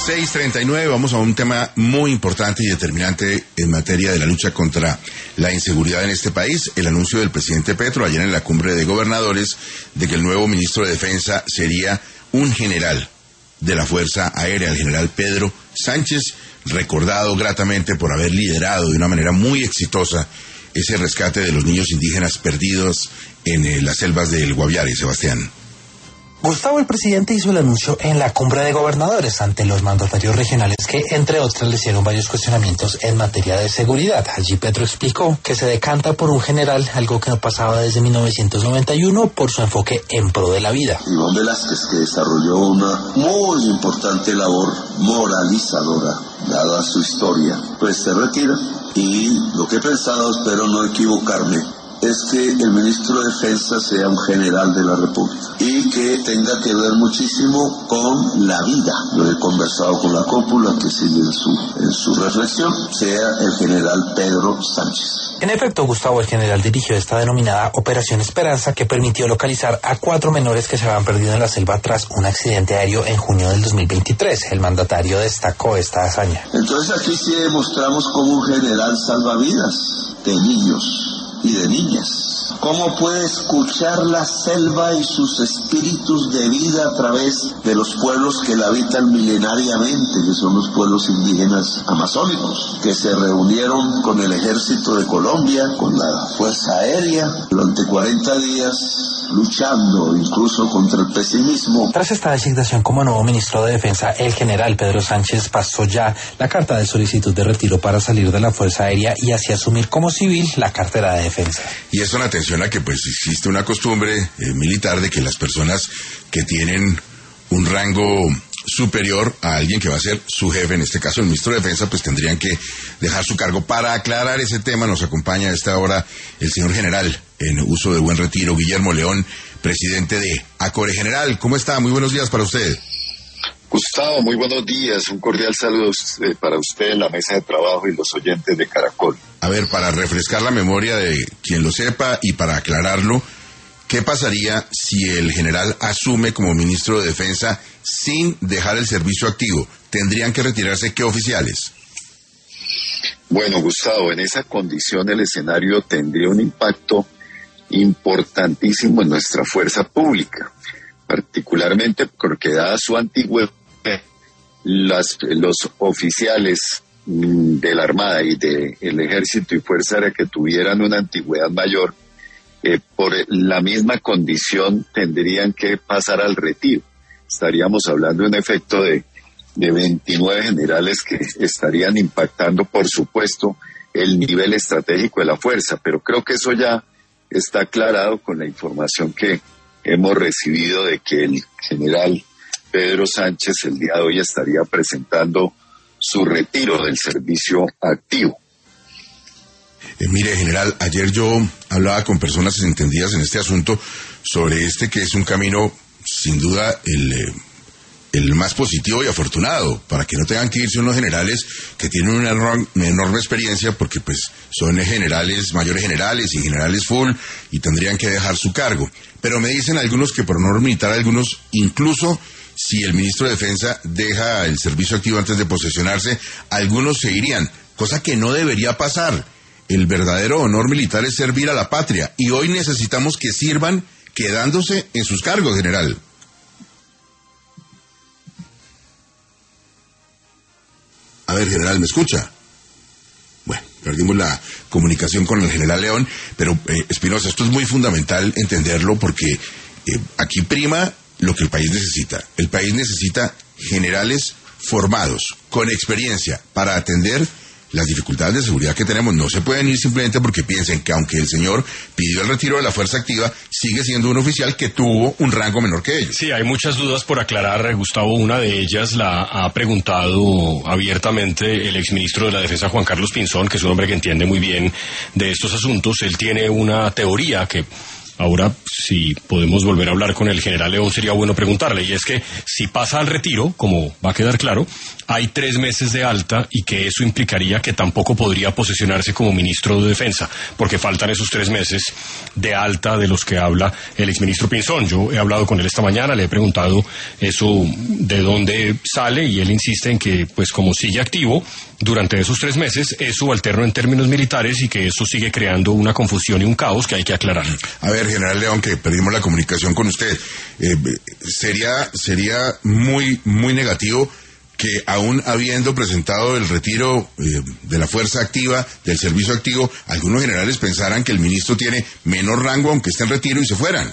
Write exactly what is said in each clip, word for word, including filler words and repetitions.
seis treinta y nueve, vamos a un tema muy importante y determinante en materia de la lucha contra la inseguridad en este país. El anuncio del presidente Petro ayer en la cumbre de gobernadores de que el nuevo ministro de Defensa sería un general de la Fuerza Aérea, el general Pedro Sánchez, recordado gratamente por haber liderado de una manera muy exitosa ese rescate de los niños indígenas perdidos en eh, las selvas del Guaviare. Sebastián. Gustavo, el presidente hizo el anuncio en la cumbre de gobernadores ante los mandatarios regionales que, entre otras, le hicieron varios cuestionamientos en materia de seguridad. Allí Petro explicó que se decanta por un general, algo que no pasaba desde mil novecientos noventa y uno, por su enfoque en pro de la vida. Iván Velázquez, que desarrolló una muy importante labor moralizadora, dada su historia, pues se retira. Y lo que he pensado, espero no equivocarme, es que el ministro de Defensa sea un general de la República y que tenga que ver muchísimo con la vida. Lo he conversado con la cúpula, que sigue en su, en su reflexión, sea el general Pedro Sánchez. En efecto, Gustavo, el general dirigió esta denominada Operación Esperanza, que permitió localizar a cuatro menores que se habían perdido en la selva tras un accidente aéreo en junio del dos mil veintitrés. El mandatario destacó esta hazaña. Entonces aquí sí demostramos como un general salvavidas de niños y de niñas. ¿Cómo puede escuchar la selva y sus espíritus de vida a través de los pueblos que la habitan milenariamente, que son los pueblos indígenas amazónicos, que se reunieron con el ejército de Colombia, con la Fuerza Aérea, durante cuarenta días luchando incluso contra el pesimismo? Tras esta designación como nuevo ministro de Defensa, el general Pedro Sánchez pasó ya la carta de solicitud de retiro para salir de la Fuerza Aérea y así asumir como civil la cartera de defensa. Y esto en atención a que pues existe una costumbre eh, militar de que las personas que tienen un rango superior a alguien que va a ser su jefe, en este caso el ministro de Defensa, pues tendrían que dejar su cargo. Para aclarar ese tema nos acompaña a esta hora el señor general en uso de buen retiro, Guillermo León, presidente de ACORE. General, ¿cómo está? Muy buenos días para usted. Gustavo, muy buenos días, un cordial saludo eh, para usted en la mesa de trabajo y los oyentes de Caracol. A ver, para refrescar la memoria de quien lo sepa y para aclararlo, ¿qué pasaría si el general asume como ministro de Defensa sin dejar el servicio activo? ¿Tendrían que retirarse qué oficiales? Bueno, Gustavo, en esa condición el escenario tendría un impacto importantísimo en nuestra fuerza pública, particularmente porque dada su antigüedad, las, los oficiales de la Armada y del Ejército y Fuerza Aérea que tuvieran una antigüedad mayor, eh, por la misma condición tendrían que pasar al retiro. Estaríamos hablando de un efecto de, de veintinueve generales que estarían impactando, por supuesto, el nivel estratégico de la fuerza, pero creo que eso ya está aclarado con la información que hemos recibido de que el general Pedro Sánchez el día de hoy estaría presentando su retiro del servicio activo. Eh, mire, general, ayer yo hablaba con personas entendidas en este asunto sobre este que es un camino, sin duda, el, eh, el más positivo y afortunado, para que no tengan que irse unos generales que tienen una, enorme, una enorme experiencia, porque pues son generales, mayores generales y generales full, y tendrían que dejar su cargo. Pero me dicen algunos que por honor militar, algunos, incluso si el ministro de Defensa deja el servicio activo antes de posesionarse, algunos se irían, cosa que no debería pasar. El verdadero honor militar es servir a la patria, y hoy necesitamos que sirvan quedándose en sus cargos, general. A ver, general, ¿me escucha? Bueno, perdimos la comunicación con el general León, pero eh, Espinosa, esto es muy fundamental entenderlo porque eh, aquí prima lo que el país necesita. El país necesita generales formados, con experiencia, para atender las dificultades de seguridad que tenemos. No se pueden ir simplemente porque piensen que aunque el señor pidió el retiro de la fuerza activa, sigue siendo un oficial que tuvo un rango menor que ellos. Sí, hay muchas dudas por aclarar, Gustavo. Una de ellas la ha preguntado abiertamente el exministro de la Defensa, Juan Carlos Pinzón, que es un hombre que entiende muy bien de estos asuntos. Él tiene una teoría que ahora, si podemos volver a hablar con el general León, sería bueno preguntarle, y es que si pasa al retiro, como va a quedar claro, hay tres meses de alta y que eso implicaría que tampoco podría posesionarse como ministro de Defensa, porque faltan esos tres meses de alta de los que habla el exministro Pinzón. Yo he hablado con él esta mañana, le he preguntado eso de dónde sale, y él insiste en que, pues como sigue activo durante esos tres meses, es subalterno en términos militares y que eso sigue creando una confusión y un caos que hay que aclarar. A ver, general León, que perdimos la comunicación con usted, eh, sería sería muy muy negativo que aún habiendo presentado el retiro eh, de la fuerza activa, del servicio activo, algunos generales pensaran que el ministro tiene menor rango aunque esté en retiro y se fueran.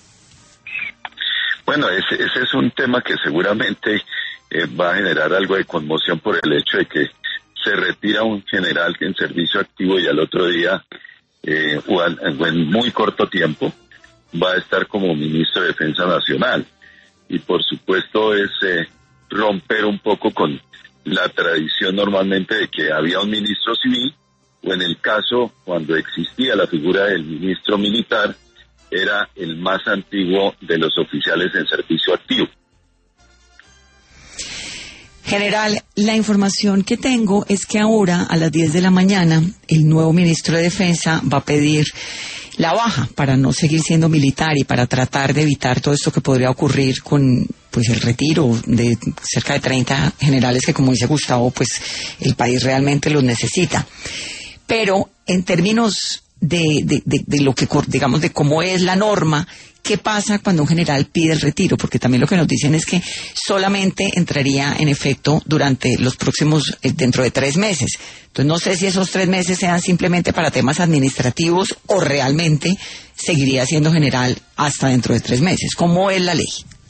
Bueno, ese, ese es un tema que seguramente eh, va a generar algo de conmoción por el hecho de que se retira un general en servicio activo y al otro día, eh, o, al, o en muy corto tiempo, va a estar como ministro de Defensa Nacional. Y por supuesto es eh, romper un poco con la tradición normalmente de que había un ministro civil, o en el caso cuando existía la figura del ministro militar, era el más antiguo de los oficiales en servicio activo. General, la información que tengo es que ahora, a las diez de la mañana, el nuevo ministro de Defensa va a pedir la baja para no seguir siendo militar y para tratar de evitar todo esto que podría ocurrir con pues el retiro de cerca de treinta generales que, como dice Gustavo, pues el país realmente los necesita. Pero en términos de, de, de, de lo que, digamos, de cómo es la norma, ¿qué pasa cuando un general pide el retiro? Porque también lo que nos dicen es que solamente entraría en efecto durante los próximos, eh, dentro de tres meses. Entonces no sé si esos tres meses sean simplemente para temas administrativos o realmente seguiría siendo general hasta dentro de tres meses. ¿Cómo es la ley?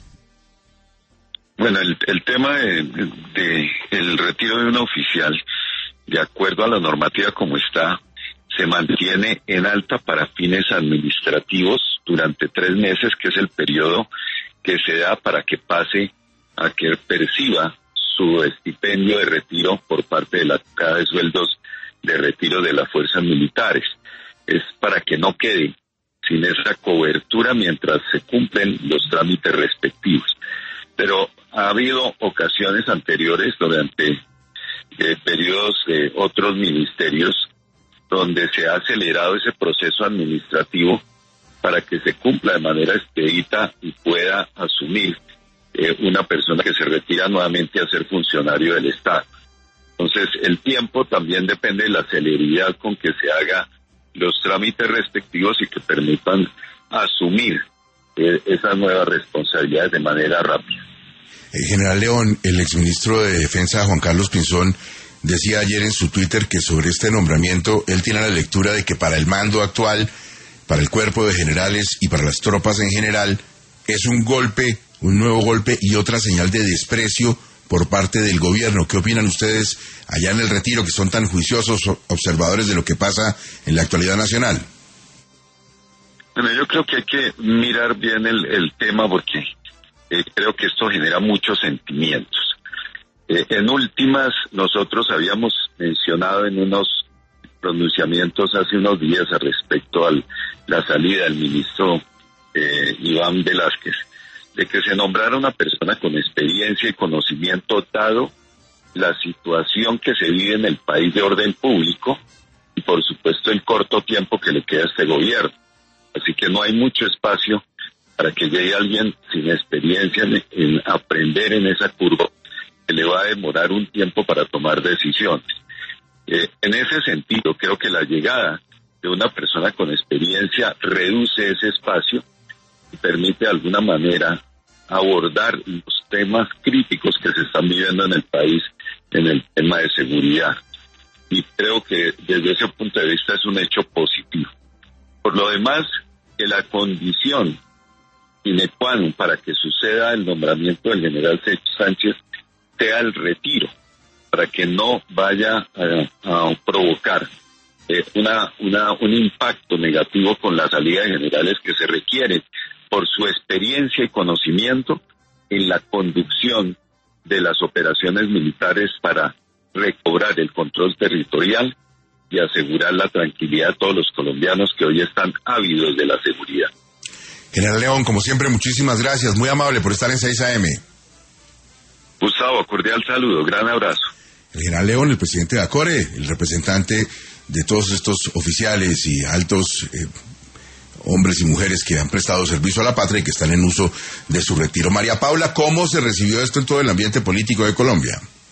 Bueno, el, el tema de, de el retiro de un oficial, de acuerdo a la normativa como está, se mantiene en alta para fines administrativos durante tres meses, que es el periodo que se da para que pase a que perciba su estipendio de retiro por parte de la caja de sueldos de retiro de las fuerzas militares. Es para que no quede sin esa cobertura mientras se cumplen los trámites respectivos. Pero ha habido ocasiones anteriores durante eh, periodos de otros ministerios donde se ha acelerado ese proceso administrativo para que se cumpla de manera expedita y pueda asumir eh, una persona que se retira nuevamente a ser funcionario del Estado. Entonces, el tiempo también depende de la celeridad con que se haga los trámites respectivos y que permitan asumir eh, esas nuevas responsabilidades de manera rápida. Eh, General León, el exministro de Defensa, Juan Carlos Pinzón, decía ayer en su Twitter que sobre este nombramiento él tiene la lectura de que para el mando actual, para el cuerpo de generales y para las tropas en general, es un golpe, un nuevo golpe y otra señal de desprecio por parte del gobierno. ¿Qué opinan ustedes allá en el retiro, que son tan juiciosos observadores de lo que pasa en la actualidad nacional? Bueno, yo creo que hay que mirar bien el, el tema porque eh, creo que esto genera muchos sentimientos. Eh, en últimas, nosotros habíamos mencionado en unos pronunciamientos hace unos días al respecto a la salida del ministro eh, Iván Velázquez, de que se nombrara una persona con experiencia y conocimiento dado la situación que se vive en el país de orden público y por supuesto el corto tiempo que le queda a este gobierno. Así que no hay mucho espacio para que llegue alguien sin experiencia en, en aprender en esa curva, que le va a demorar un tiempo para tomar decisiones. Eh, en ese sentido, creo que la llegada de una persona con experiencia reduce ese espacio y permite de alguna manera abordar los temas críticos que se están viviendo en el país en el tema de seguridad. Y creo que desde ese punto de vista es un hecho positivo. Por lo demás, que la condición sine qua non para que suceda el nombramiento del general Sánchez sea el retiro, para que no vaya a, a provocar eh, una, una, un impacto negativo con la salida de generales que se requieren por su experiencia y conocimiento en la conducción de las operaciones militares para recobrar el control territorial y asegurar la tranquilidad a todos los colombianos que hoy están ávidos de la seguridad. General León, como siempre, muchísimas gracias, muy amable por estar en seis A M. Gustavo, cordial saludo, gran abrazo. El general León, el presidente de ACORE, el representante de todos estos oficiales y altos eh, hombres y mujeres que han prestado servicio a la patria y que están en uso de su retiro. María Paula, ¿cómo se recibió esto en todo el ambiente político de Colombia?